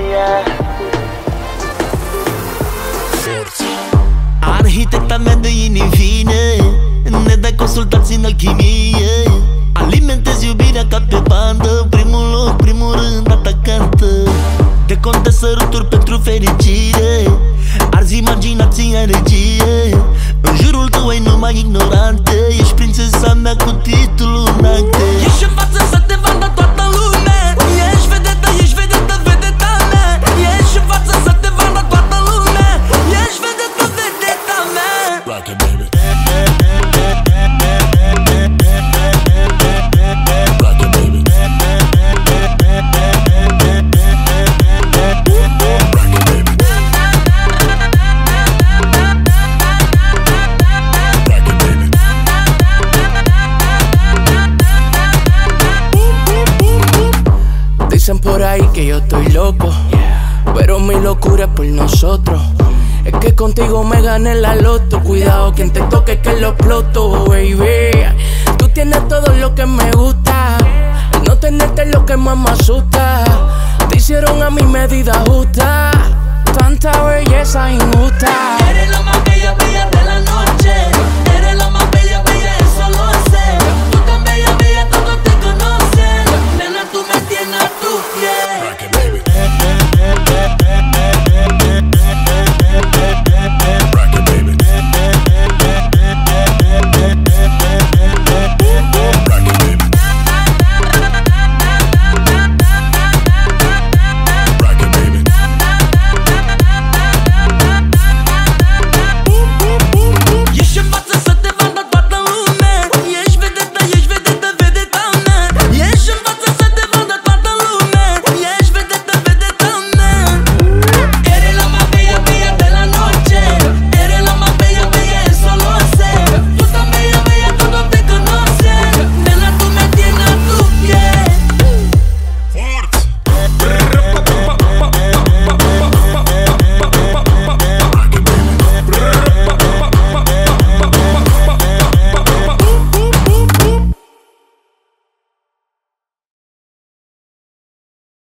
Arhitecta mea de inimi vine, ne dai consultații în alchimie. Alimentezi iubirea ca pe bandă, primul loc, primul rând atacantă. Te contă săruturi pentru fericire, arzi imaginația în regie. În jurul tău ai numai ignorante, ești prințesa mea cu titlul în acte. Ești în față să te vadă toată lumea, ești vedetă, vedeta mea. Ești în față să te vadă toată lumea, ești vedetă, vedeta mea. Rock it, baby. Rock it, baby. Dicen por ahí que yo estoy loco, pero mi locura es por nosotros. Es que contigo me gané la loto. Cuidado quien te toque que lo exploto, baby. Tú tienes todo lo que me gusta, el no tenerte es lo que más me asusta. Te hicieron a mi medida justa, tanta belleza injusta. Eres la más bella, bella.